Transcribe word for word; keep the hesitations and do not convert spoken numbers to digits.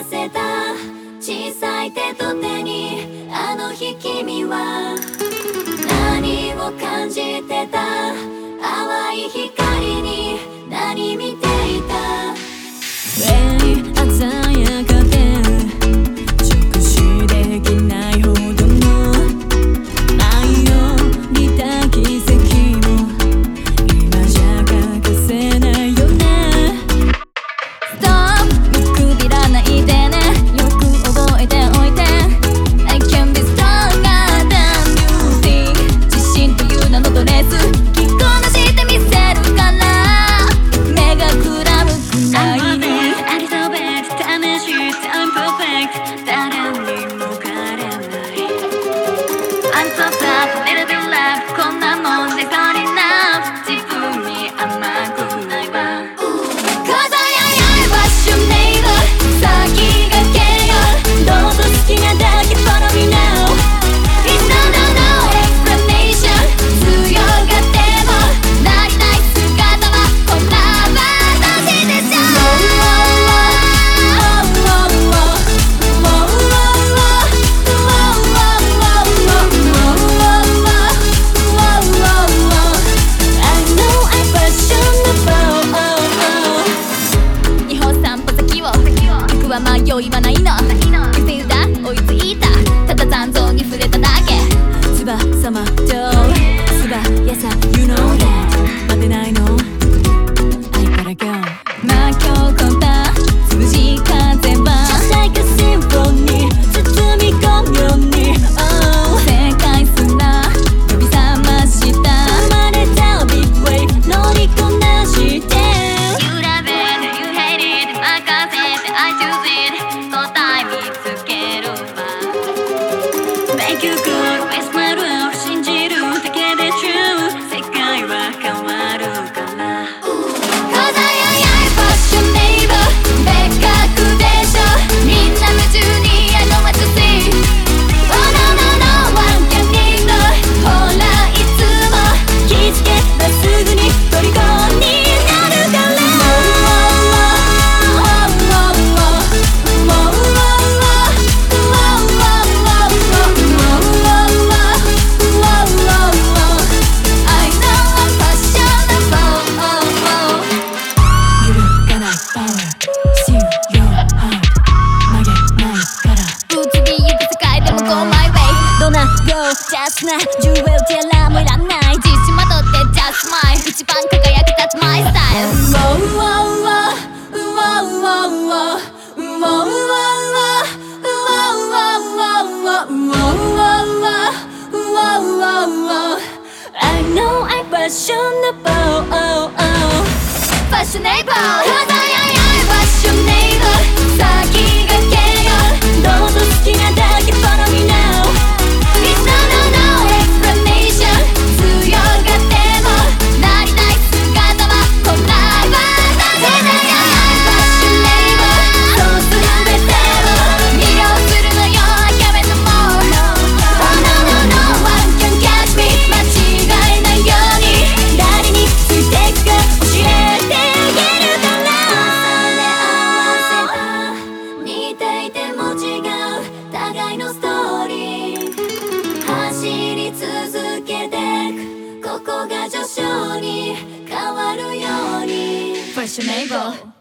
わせた小さい手と手に、あの日君は何を感じてた？淡い光に何見ていた？鮮やかで直視できないほどの愛を見た奇跡も今じゃ欠かせないよね。 Stop 見くびらないでね、よく覚えておいて。 I can be stronger than you think。 自信という名のドレス着こなしてみせるから、目がくらむくらいにI'm perfect 誰にも変えれない。 I'm so sad little bit left こんなもんで足りない。自分に甘くないわ。 Cause I am passion neighbor 先駆けよ、どうぞ好きなだけ follow me now。 It's no no no explanation 強がってもなりたい姿はほら私でしょ。迷いはないの、見せるだ追いついた、ただ残像に触れただけ。翼まと素早さ You know that 待てないの I gotta go。 魔境込んだ涼しい風は Just like a symphony 包み込むように、oh、世界すら呼び覚ました生まれたビッグウェイ乗りこなして。 You love it, you hate it 任せて I choose it答え見つけるわ。 Make you good with my love 信じるだけで true 世界は変わるから。 Cause I am passion neighbor 別格でしょ、みんな夢中に I know what to see。 Oh no no no one can need no ほらいつも気づけばすぐに虜になるから。Just なジュエルティアラもいらない、自信まとって Just mine 一番輝く That's my style。 I know I'm fashionable Fashionable Cause I am fashionable 先駆けよ、どうぞ好きなだけ follow me now。ここが序章に変わるように Fashionable